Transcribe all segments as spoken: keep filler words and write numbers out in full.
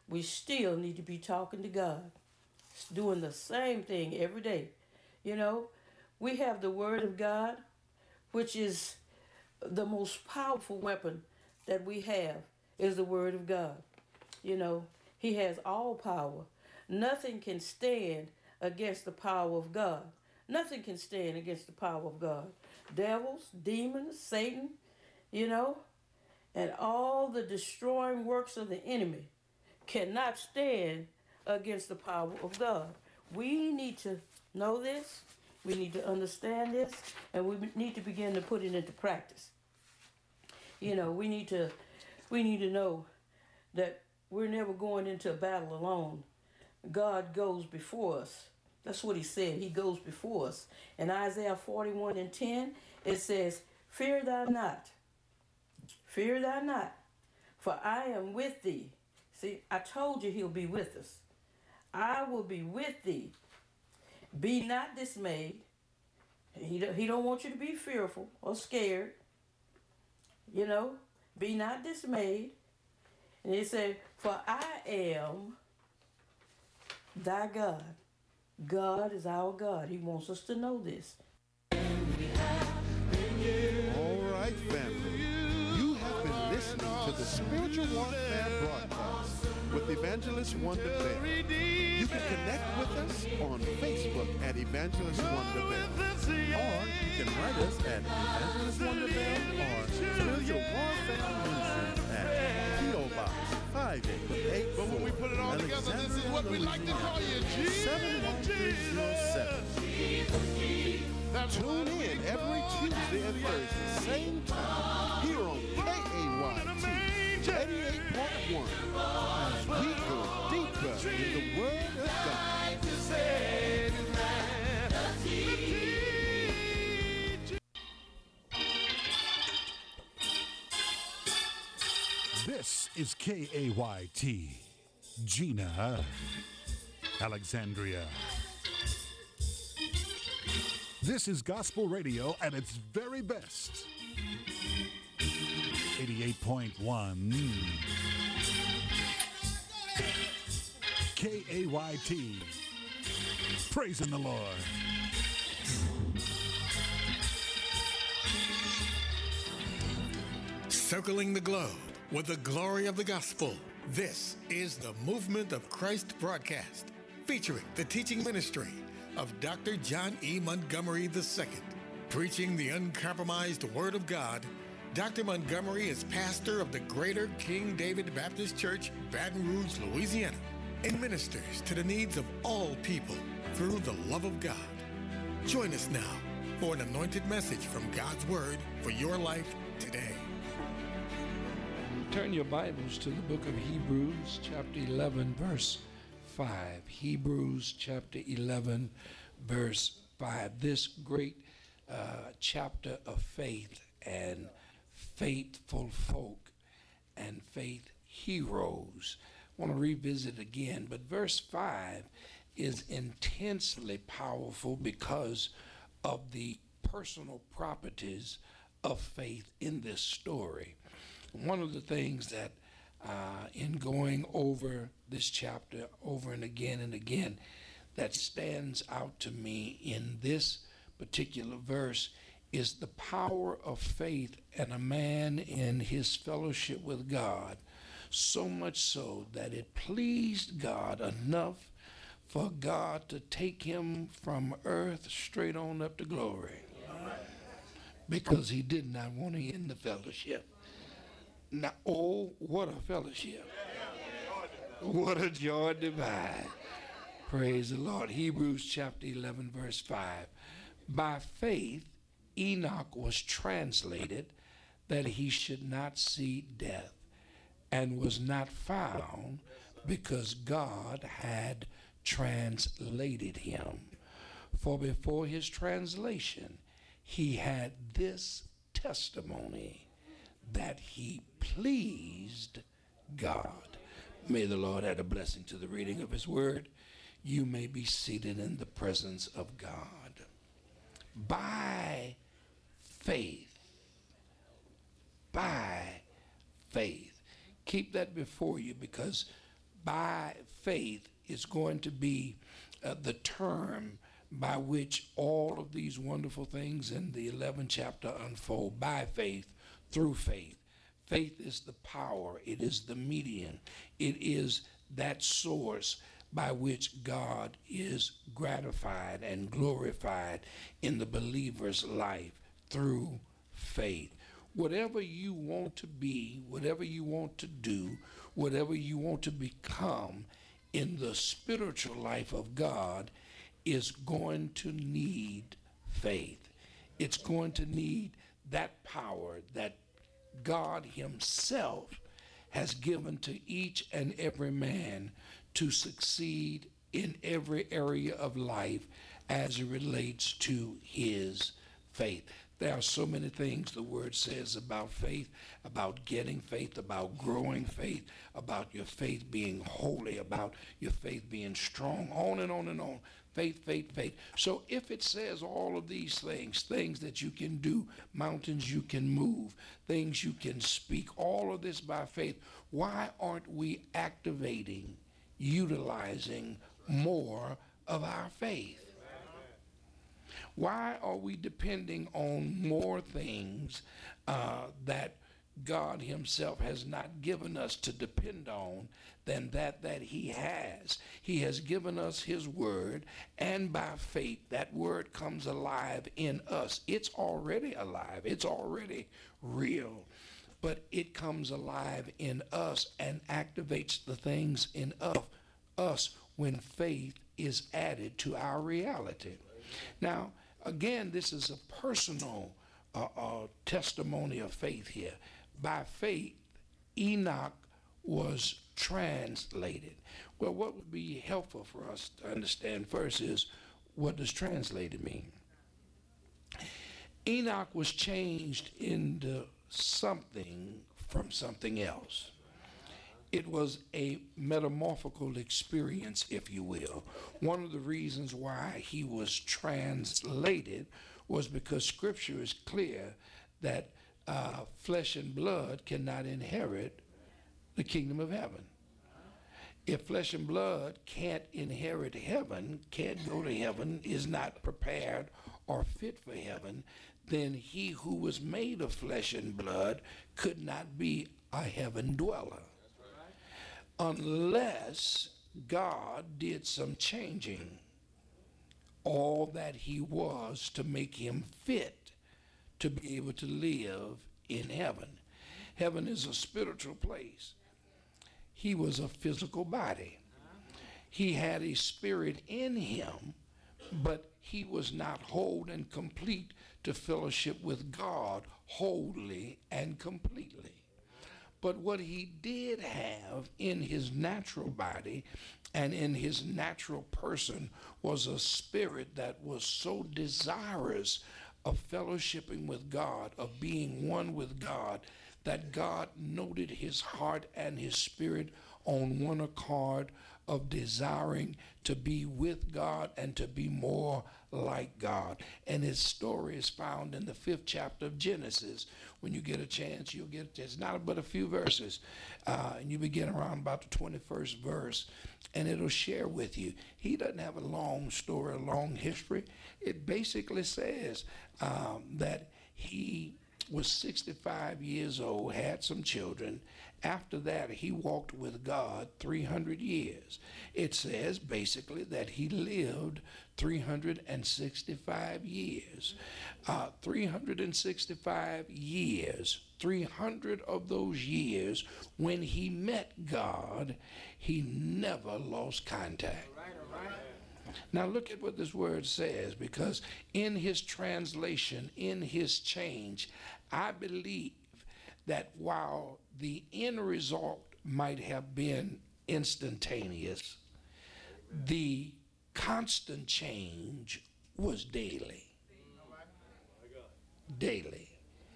we still need to be talking to God, doing the same thing every day. You know, we have the Word of God, which is the most powerful weapon that we have, is the Word of God. You know, He has all power. Nothing can stand against the power of God. Nothing can stand against the power of God. Devils, demons, Satan, you know, and all the destroying works of the enemy cannot stand against the power of God. We need to know this. We need to understand this, and we need to begin to put it into practice. You know, we need to we need to know that we're never going into a battle alone. God goes before us. That's what he said. He goes before us. In Isaiah forty-one and ten, it says, "Fear thou not, fear thou not, for I am with thee." See, I told you he'll be with us. I will be with thee. Be not dismayed. He don't, he don't want you to be fearful or scared. You know, be not dismayed. And he said, "For I am thy God." God is our God. He wants us to know this. All right, family. You have been listening to the Spiritual Warfare Broadcast with Evangelist Wonder Bell. You can connect with us on Facebook at Evangelist Wonder Bell. Or you can write us at Evangelist Wonder Bell or Spiritual Warfare Ministries at P O. Box five eight eight four. But when we put it all together, this is what we like to call you, Jesus. seven one three zero seven. Tune in every Tuesday and Thursday, same time, here on K A Y T eighty-eight point one, as we go deeper in the Word of God. This is K A Y T, Gina, Alexandria. This is gospel radio at its very best. eighty-eight point one K A Y T. Praising the Lord. Circling the globe with the glory of the gospel. This is the Movement of Christ broadcast, featuring the teaching ministry of Doctor John E. Montgomery the Second. Preaching the uncompromised Word of God, Doctor Montgomery is pastor of the Greater King David Baptist Church, Baton Rouge, Louisiana, and ministers to the needs of all people through the love of God. Join us now for an anointed message from God's Word for your life today. Turn your Bibles to the book of Hebrews, chapter eleven, verse five. Hebrews, chapter eleven, verse five. This great uh, chapter of faith and faithful folk and faith heroes. I want to revisit again, but verse five is intensely powerful because of the personal properties of faith in this story. One of the things that uh, in going over this chapter over and again and again that stands out to me in this particular verse is the power of faith in a man in his fellowship with God, so much so that it pleased God enough for God to take him from earth straight on up to glory, because he did not want to end the fellowship. Now, oh, what a fellowship. What a joy divine. Praise the Lord. Hebrews chapter eleven, verse five. By faith, Enoch was translated that he should not see death, and was not found because God had translated him. For before his translation, he had this testimony, that he pleased God. May the Lord add a blessing to the reading of his word. You may be seated in the presence of God. By faith, by faith. Keep that before you, because by faith is going to be uh, the term by which all of these wonderful things in the eleventh chapter unfold. By faith, through faith. Faith is the power, it is the medium, it is that source by which God is gratified and glorified in the believer's life through faith. Whatever you want to be, whatever you want to do, whatever you want to become in the spiritual life of God is going to need faith. It's going to need that power that God himself has given to each and every man to succeed in every area of life as it relates to his faith. There are so many things the word says about faith, about getting faith, about growing faith, about your faith being holy, about your faith being strong, on and on and on. Faith, faith, faith. So if it says all of these things, things that you can do, mountains you can move, things you can speak, all of this by faith, why aren't we activating, utilizing more of our faith? Why are we depending on more things uh, that God himself has not given us to depend on than that that he has? He has given us his word, and by faith that word comes alive in us. It's already alive. It's already real. But it comes alive in us and activates the things in of us when faith is added to our reality. Now, again, this is a personal uh, uh, testimony of faith here. By faith, Enoch was translated. Well, what would be helpful for us to understand first is, what does translated mean? Enoch was changed into something from something else. It was a metamorphical experience, if you will. One of the reasons why he was translated was because scripture is clear that uh, flesh and blood cannot inherit the kingdom of heaven. If flesh and blood can't inherit heaven, can't go to heaven, is not prepared or fit for heaven, then he who was made of flesh and blood could not be a heaven dweller. Unless God did some changing all that he was to make him fit to be able to live in heaven. Heaven is a spiritual place. He was a physical body. He had a spirit in him, but he was not whole and complete to fellowship with God wholly and completely. But what he did have in his natural body and in his natural person was a spirit that was so desirous of fellowshipping with God, of being one with God, that God noted his heart and his spirit on one accord of desiring to be with God and to be more like God. And his story is found in the fifth chapter of Genesis. When you get a chance, you'll get, it's not but a few verses, uh, and you begin around about the twenty-first verse, and it'll share with you. He doesn't have a long story, a long history. It basically says um, that he was sixty-five years old, had some children. After that, he walked with God three hundred years. It says basically that he lived three hundred sixty-five years. Uh, three hundred sixty-five years, three hundred of those years, when he met God, he never lost contact. Now look at what this word says, because in his translation, in his change, I believe that while the end result might have been instantaneous, the constant change was daily. Daily.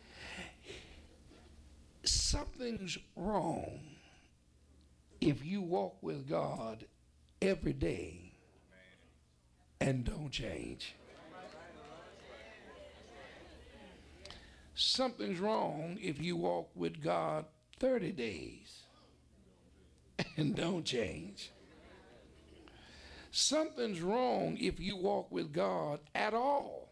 Something's wrong if you walk with God every day and don't change. Something's wrong if you walk with God thirty days and don't change. Something's wrong if you walk with God at all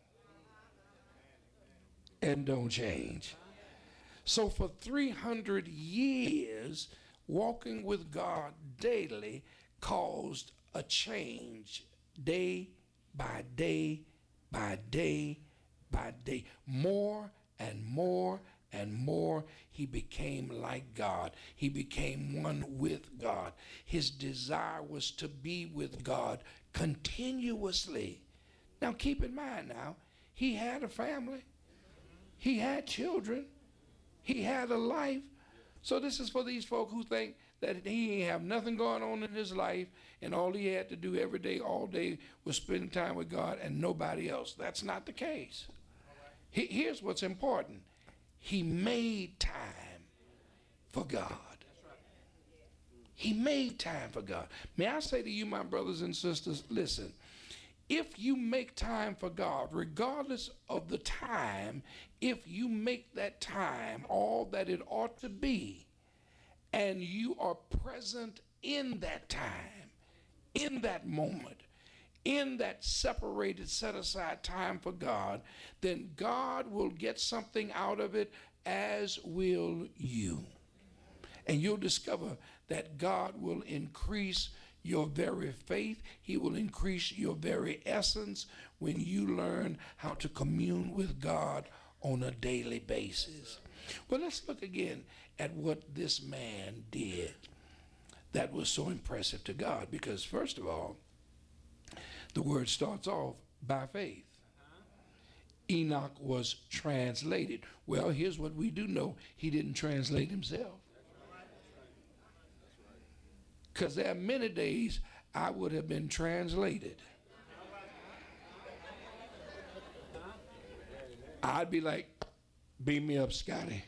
and don't change. So for three hundred years, walking with God daily caused a change day by day by day by day. More and more and more, he became like God. He became one with God. His desire was to be with God continuously. Now keep in mind now, he had a family. He had children. He had a life. So this is for these folk who think that he ain't have nothing going on in his life and all he had to do every day, all day, was spend time with God and nobody else. That's not the case. He, here's what's important. He made time for God. He made time for God. May I say to you, my brothers and sisters, listen, if you make time for God, regardless of the time, if you make that time all that it ought to be, and you are present in that time, in that moment, in that separated, set aside time for God, then God will get something out of it, as will you. And you'll discover that God will increase your very faith. He will increase your very essence when you learn how to commune with God on a daily basis. Well, let's look again at what this man did that was so impressive to God, because first of all, the word starts off by faith. Enoch was translated. Well, here's what we do know. He didn't translate himself. Because there are many days I would have been translated. I'd be like, beam me up, Scotty.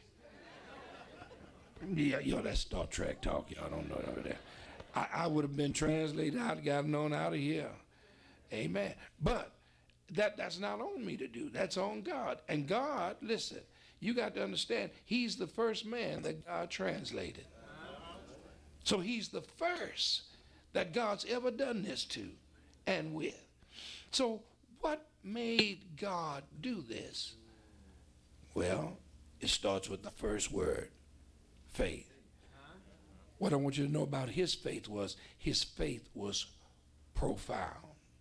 Yeah, yo, that's Star Trek talk. Y'all don't know over there. I, I would have been translated. I'd have gotten on out of here. Amen. But that, that's not on me to do. That's on God. And God, listen, you got to understand, he's the first man that God translated. So he's the first that God's ever done this to and with. So what made God do this? Well, it starts with the first word, faith. What I want you to know about his faith was his faith was profound.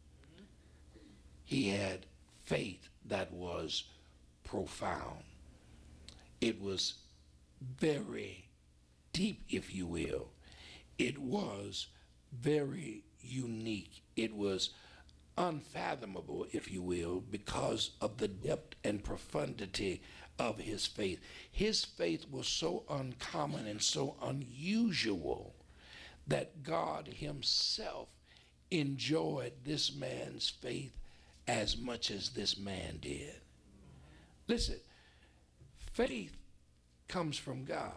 He had faith that was profound. It was very deep, if you will. It was very unique. It was unfathomable, if you will, because of the depth and profundity of his faith. His faith was so uncommon and so unusual that God himself enjoyed this man's faith as much as this man did. Listen, faith comes from God.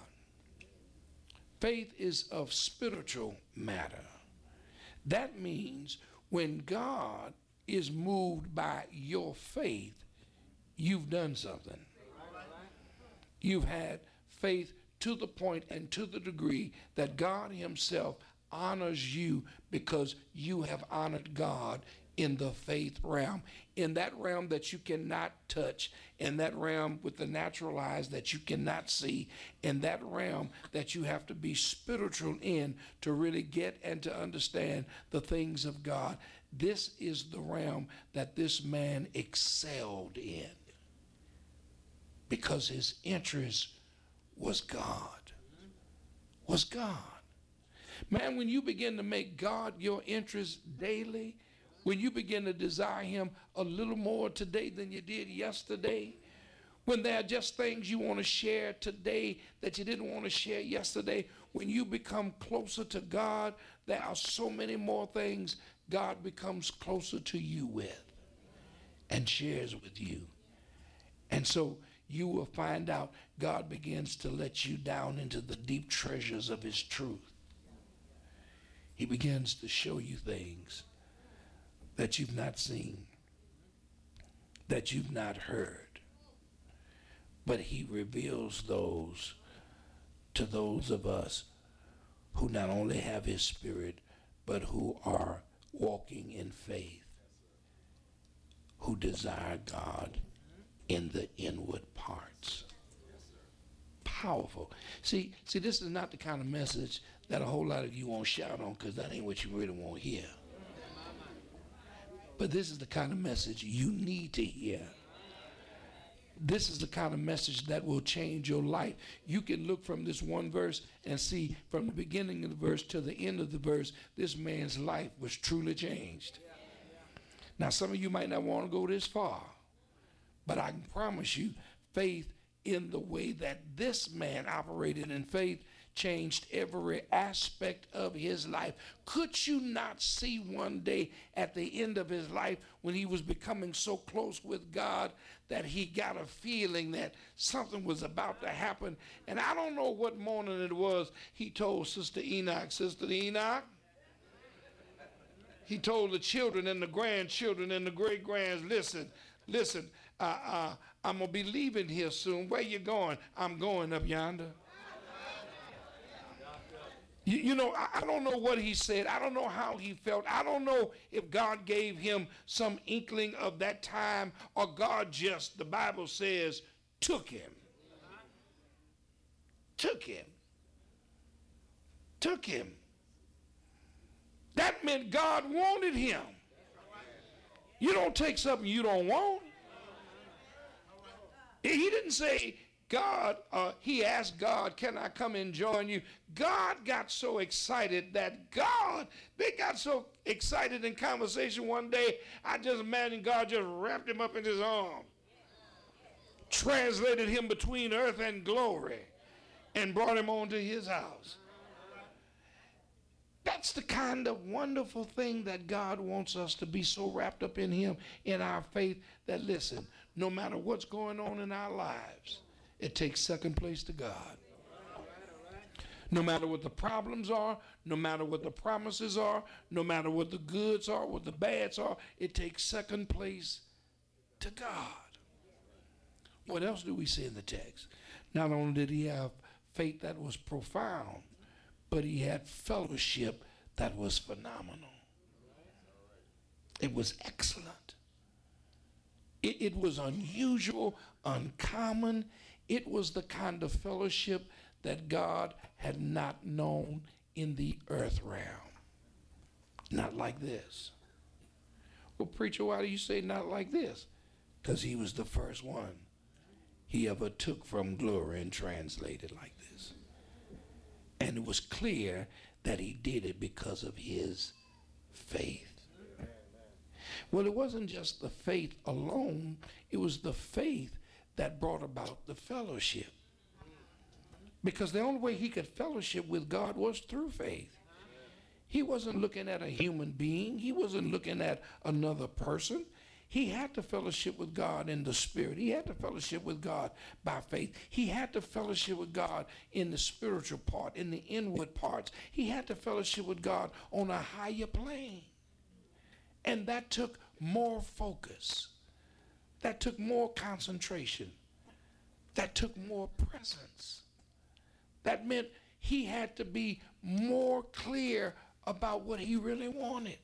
Faith is of spiritual matter. That means when God is moved by your faith, you've done something. You've had faith to the point and to the degree that God himself honors you because you have honored God in the faith realm, in that realm that you cannot touch, in that realm with the natural eyes that you cannot see, in that realm that you have to be spiritual in to really get and to understand the things of God. This is the realm that this man excelled in because his interest was God, was God. Man, when you begin to make God your interest daily, when you begin to desire him a little more today than you did yesterday, when there are just things you want to share today that you didn't want to share yesterday, when you become closer to God, there are so many more things God becomes closer to you with and shares with you. And so you will find out God begins to let you down into the deep treasures of his truth. He begins to show you things that you've not seen, that you've not heard, but he reveals those to those of us who not only have his spirit, but who are walking in faith, who desire God in the inward parts. Powerful. See, see, this is not the kind of message that a whole lot of you won't shout on, because that ain't what you really want to hear. But this is the kind of message you need to hear. This is the kind of message that will change your life. You can look from this one verse and see from the beginning of the verse to the end of the verse, this man's life was truly changed. Now, some of you might not want to go this far, but I can promise you, faith in the way that this man operated in faith changed every aspect of his life. Could you not see one day at the end of his life when he was becoming so close with God that he got a feeling that something was about to happen? And I don't know what morning it was, he told Sister Enoch, Sister Enoch, he told the children and the grandchildren and the great-grands, listen, listen, uh, uh, I'm going to be leaving here soon. Where you going? I'm going up yonder. You, you know, I, I don't know what he said. I don't know how he felt. I don't know if God gave him some inkling of that time, or God just, the Bible says, took him. Took him. Took him. That meant God wanted him. You don't take something you don't want. He didn't say, God, uh, he asked God, can I come and join you? God got so excited that God, they got so excited in conversation one day, I just imagine God just wrapped him up in his arm, translated him between earth and glory, and brought him on to his house. That's the kind of wonderful thing that God wants us to be so wrapped up in him, in our faith, that listen, no matter what's going on in our lives, it takes second place to God. No matter what the problems are, no matter what the promises are, no matter what the goods are, what the bads are, it takes second place to God. What else do we see in the text? Not only did he have faith that was profound, but he had fellowship that was phenomenal. It was excellent. It, it was unusual, uncommon. It was the kind of fellowship that God had not known in the earth realm. Not like this. Well, preacher, why do you say not like this? Because he was the first one he ever took from glory and translated like this. And it was clear that he did it because of his faith. Well, it wasn't just the faith alone. It was the faith that brought about the fellowship. Because the only way he could fellowship with God was through faith. He wasn't looking at a human being. He wasn't looking at another person. He had to fellowship with God in the spirit. He had to fellowship with God by faith. He had to fellowship with God in the spiritual part, in the inward parts. He had to fellowship with God on a higher plane. And that took more focus. That took more concentration. That took more presence. That meant he had to be more clear about what he really wanted.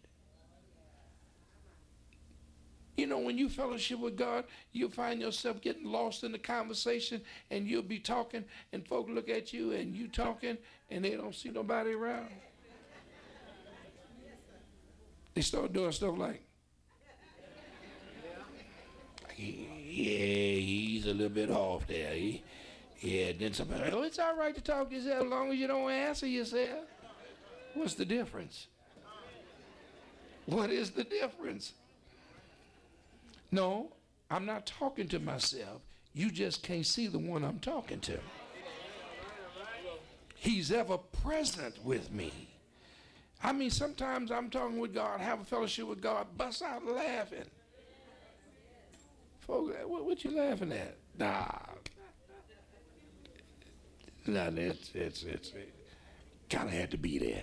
You know, when you fellowship with God, you'll find yourself getting lost in the conversation, and you'll be talking, and folk look at you, and you talking, and they don't see nobody around. They start doing stuff like, yeah, he's a little bit off there. He, yeah, then somebody, oh, it's all right to talk to yourself as long as you don't answer yourself. What's the difference? What is the difference? No, I'm not talking to myself. You just can't see the one I'm talking to. He's ever present with me. I mean, sometimes I'm talking with God, have a fellowship with God, bust out laughing. Folks, what, what you laughing at? Nah. Nah, it's, it's, it's, it kind of had to be there.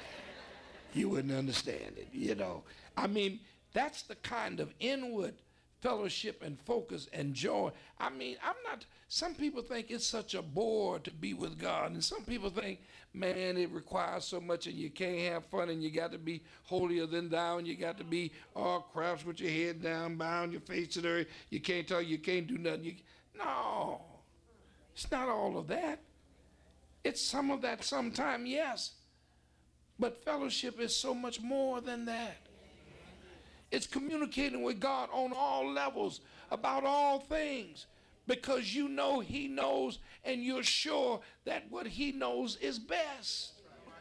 You wouldn't understand it, you know. I mean, that's the kind of inward fellowship and focus and joy. I mean, I'm not, some people think it's such a bore to be with God. And some people think, man, it requires so much and you can't have fun and you got to be holier than thou and you got to be all crouched with your head down, bound your face to the earth. You can't talk, you can't do nothing. You, no, it's not all of that. It's some of that sometime, yes. But fellowship is so much more than that. It's communicating with God on all levels about all things because you know he knows and you're sure that what he knows is best.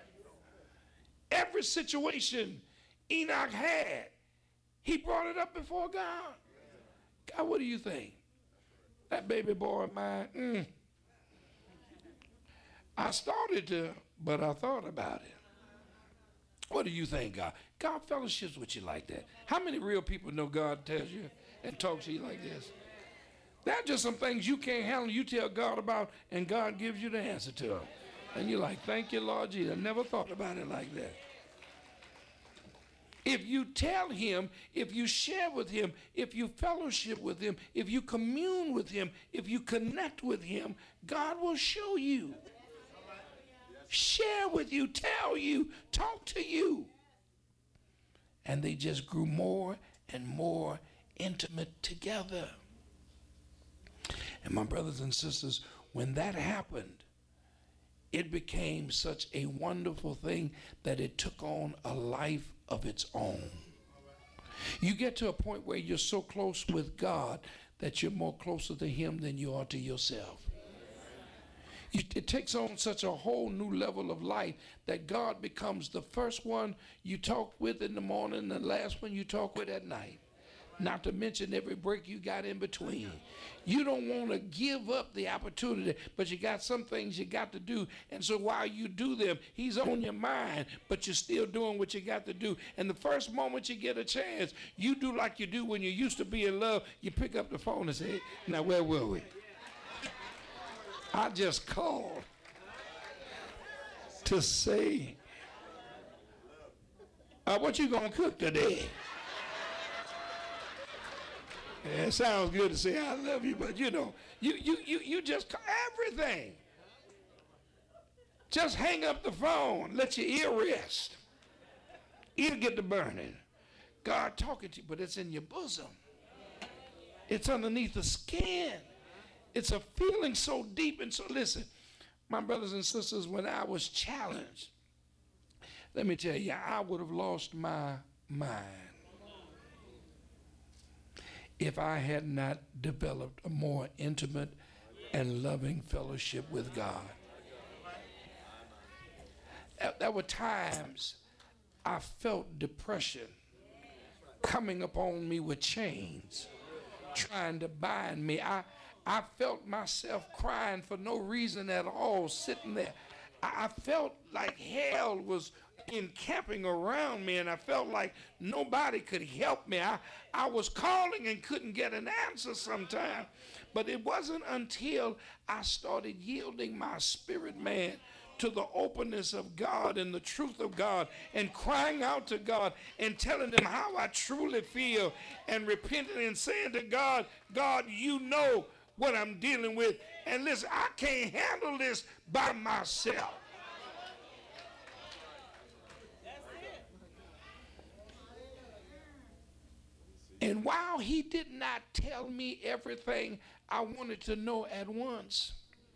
Every situation Enoch had, he brought it up before God. God, what do you think? That baby boy of mine, mm. I started to, but I thought about it. What do you think, God? God fellowships with you like that. How many real people know God tells you and talks to you like this? There are just some things you can't handle, you tell God about, and God gives you the answer to them. And you're like, thank you, Lord Jesus. I never thought about it like that. If you tell him, if you share with him, if you fellowship with him, if you commune with him, if you connect with him, God will show you. Share with you, tell you, talk to you. And they just grew more and more intimate together. And my brothers and sisters, when that happened, it became such a wonderful thing that it took on a life of its own. You get to a point where you're so close with God that you're more closer to him than you are to yourself. You, it takes on such a whole new level of life that God becomes the first one you talk with in the morning and the last one you talk with at night. Not to mention every break you got in between. You don't want to give up the opportunity, but you got some things you got to do. And so while you do them, he's on your mind, but you're still doing what you got to do. And the first moment you get a chance, you do like you do when you used to be in love. You pick up the phone and say, now where were we? I just called to say, uh, what you gonna cook today? Yeah, it sounds good to say I love you, but you know, you you you you just everything. Just hang up the phone, let your ear rest. Ear get to burning. God talking to you, but it's in your bosom. It's underneath the skin. It's a feeling so deep. And so listen, my brothers and sisters, when I was challenged, let me tell you, I would have lost my mind if I had not developed a more intimate and loving fellowship with God. There were times I felt depression coming upon me with chains, trying to bind me. I I felt myself crying for no reason at all, sitting there. I, I felt like hell was encamping around me, and I felt like nobody could help me. I, I was calling and couldn't get an answer sometimes. But it wasn't until I started yielding my spirit man to the openness of God and the truth of God and crying out to God and telling him how I truly feel and repenting and saying to God, God, you know what I'm dealing with. And listen, I can't handle this by myself. And while he did not tell me everything I wanted to know at once,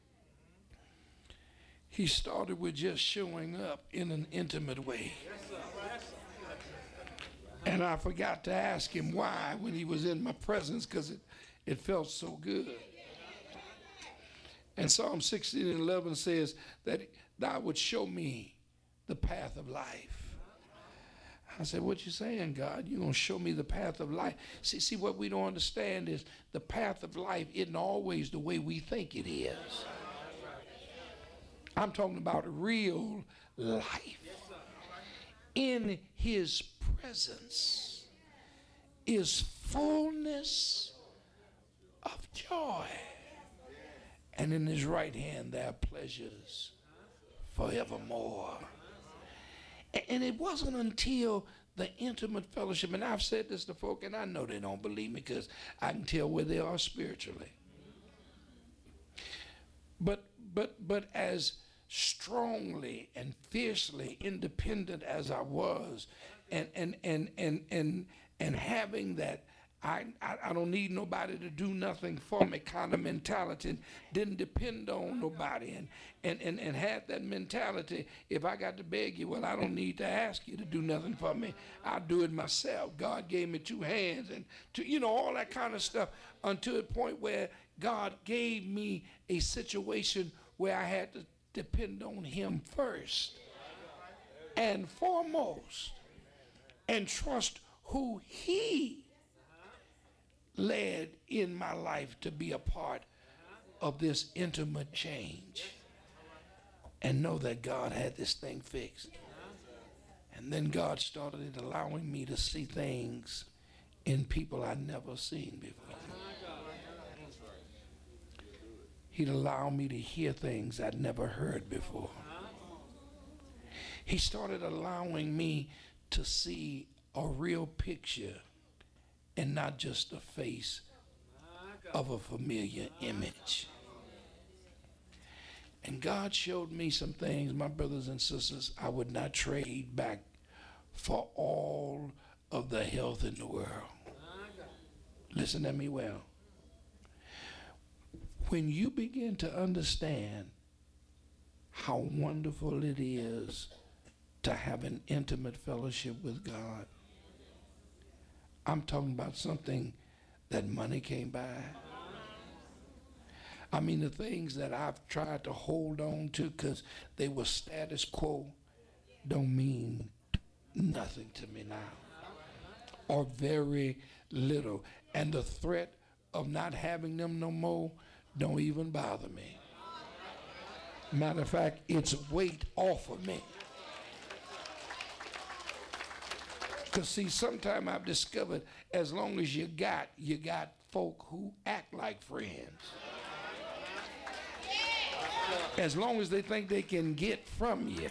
he started with just showing up in an intimate way. And I forgot to ask him why when he was in my presence, because it, it felt so good. And Psalm sixteen and eleven says that thou would show me the path of life. I said, what you saying, God? You're going to show me the path of life. See, see, what we don't understand is the path of life isn't always the way we think it is. I'm talking about real life. In his presence is fullness of joy. And in his right hand there are pleasures forevermore. And it wasn't until the intimate fellowship, and I've said this to folk, and I know they don't believe me because I can tell where they are spiritually. But but but as strongly and fiercely independent as I was, and and and and and and having that I, I I don't need nobody to do nothing for me kind of mentality, and didn't depend on nobody, and and and and had that mentality. If I got to beg you, well, I don't need to ask you to do nothing for me. I'll do it myself. God gave me two hands, and two, you know, all that kind of stuff, until the point where God gave me a situation where I had to depend on him first and foremost, and trust who he led in my life to be a part of this intimate change, and know that God had this thing fixed. And then God started allowing me to see things in people I'd never seen before. He'd allow me to hear things I'd never heard before. He started allowing me to see a real picture and not just the face of a familiar image. And God showed me some things, my brothers and sisters, I would not trade back for all of the health in the world. Listen to me well. When you begin to understand how wonderful it is to have an intimate fellowship with God, I'm talking about something that money can't buy. I mean, the things that I've tried to hold on to because they were status quo don't mean nothing to me now, or very little. And the threat of not having them no more don't even bother me. Matter of fact, it's weight off of me. Because see, sometimes I've discovered as long as you got, you got folk who act like friends. As long as they think they can get from you.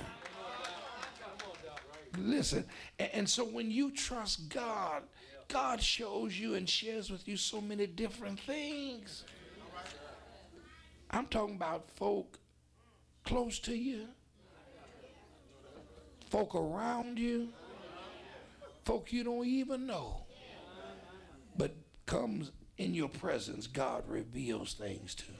Listen, and, and so when you trust God, God shows you and shares with you so many different things. I'm talking about folk close to you, folk around you, folk you don't even know, but comes in your presence, God reveals things to.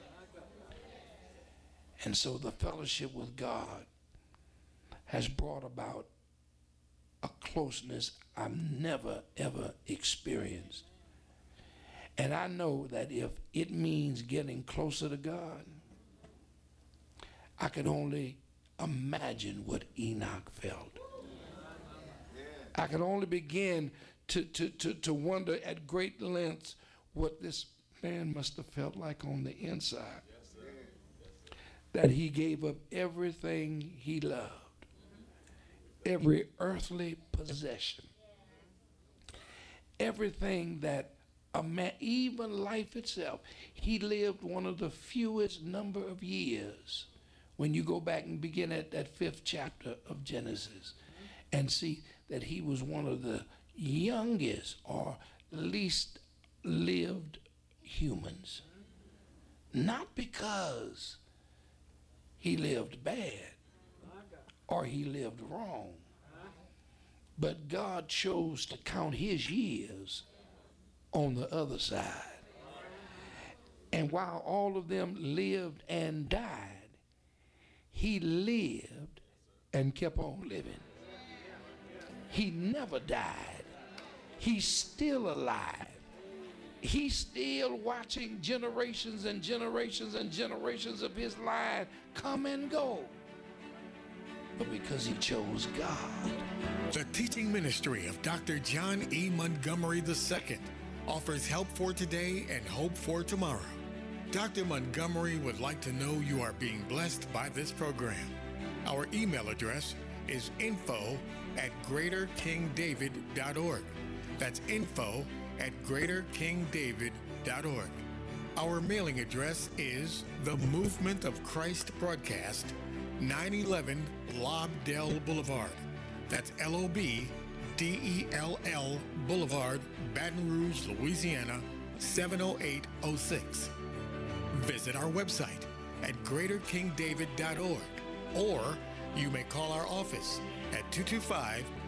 And so the fellowship with God has brought about a closeness I've never, ever experienced. And I know that if it means getting closer to God, I could only imagine what Enoch felt. I could only begin to, to, to, to wonder at great lengths what this man must have felt like on the inside. That he gave up everything he loved, every earthly possession, everything that a man, even life itself. He lived one of the fewest number of years when you go back and begin at that fifth chapter of Genesis and see that he was one of the youngest or least lived humans. Not because he lived bad or he lived wrong, but God chose to count his years on the other side. And while all of them lived and died, he lived and kept on living. He never died. He's still alive. He's still watching generations and generations and generations of his line come and go. But because he chose God. The teaching ministry of Doctor John E. Montgomery the Second offers help for today and hope for tomorrow. Doctor Montgomery would like to know you are being blessed by this program. Our email address is info at greater king david dot org. That's info at greater king david dot org. Our mailing address is the Movement of Christ Broadcast, nine eleven Lobdell Boulevard, That's L O B D E L L Boulevard, Baton Rouge, Louisiana, seven oh eight oh six. Visit our website at greater king david dot org, or you may call our office at two two five,